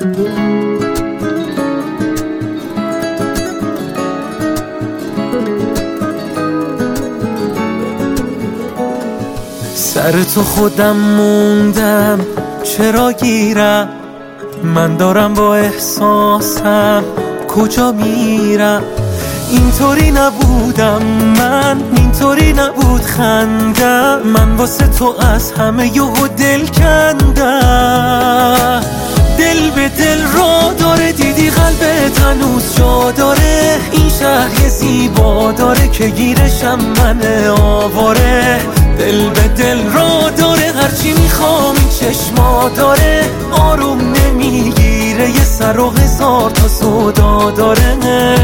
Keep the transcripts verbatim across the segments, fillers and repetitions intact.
سر تو خودم موندم، چرا گیرم؟ من دارم با احساسم کجا میرم؟ اینطوری نبودم من، اینطوری نبود خندم، من واسه تو از همه یهو دل کندم. دل به دل را داره، دیدی قلبت هنوز جا داره. این شهر یه زیبا داره که گیرشم من آواره. دل به دل را داره، هرچی میخوام این چشما داره. آروم نمیگیره، یه سر و هزار تا سودا داره.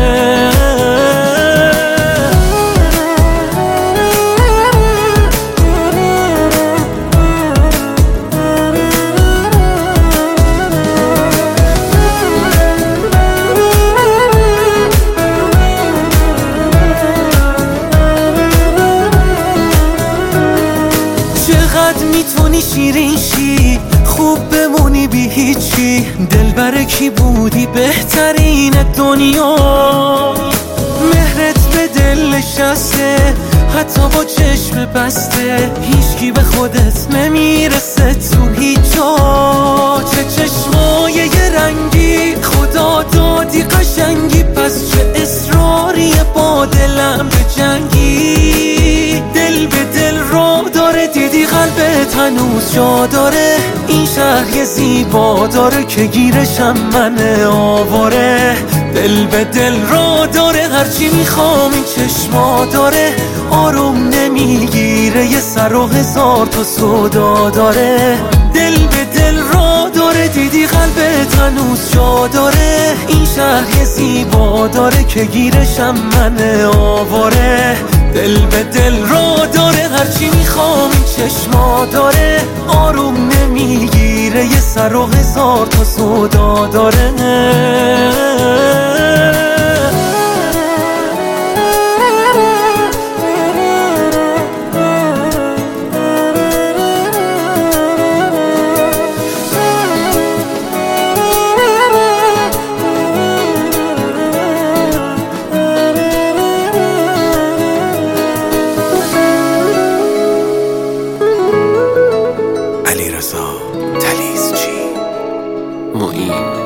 چقدر میتونی شیرین شی، خوب بمونی بی هیچی. دلبر کی بودی بهترین دنیا؟ مهرت به دل نشسته، حتی با چشم بسته. هیچکی به خودت نمیرسه تو هیچ جا. چه چشمای یه رنگی، خدا دادی قشنگی. پس چه اصراری با دلم به جنگی؟ دل به دل را داره، دیدی قلبت هنوز جا داره. این شهر یه زیبا داره که گیرشم من آواره. دل به دل را داره، هرچی میخوام این چشما داره. آروم نمیگیره، یه سر و هزار تا سودا داره. دل به دل را داره، دیدی قلبت هنوز جا داره. این شهر یه زیبا داره که گیرشم من آواره. دل به دل را داره، هرچی میخوام این چشما داره. آروم نمیگیره، یه سر و هزار تا سودا داره. علیرضا تلیسچی، معین.